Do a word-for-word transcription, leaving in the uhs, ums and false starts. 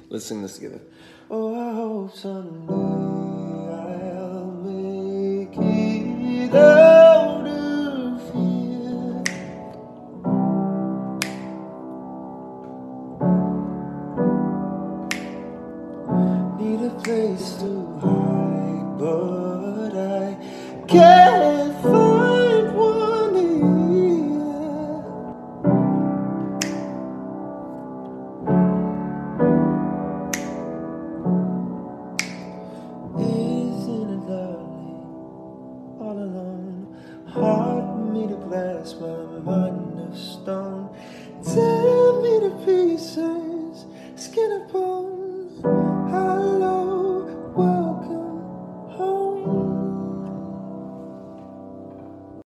Let's sing this together. Oh, I hope someday I'll make it out of here. Need a place to hide, but I can't find one here. Isn't it lovely, all alone? Heart made of glass, my mind of stone. Tear me to pieces, skin and bone.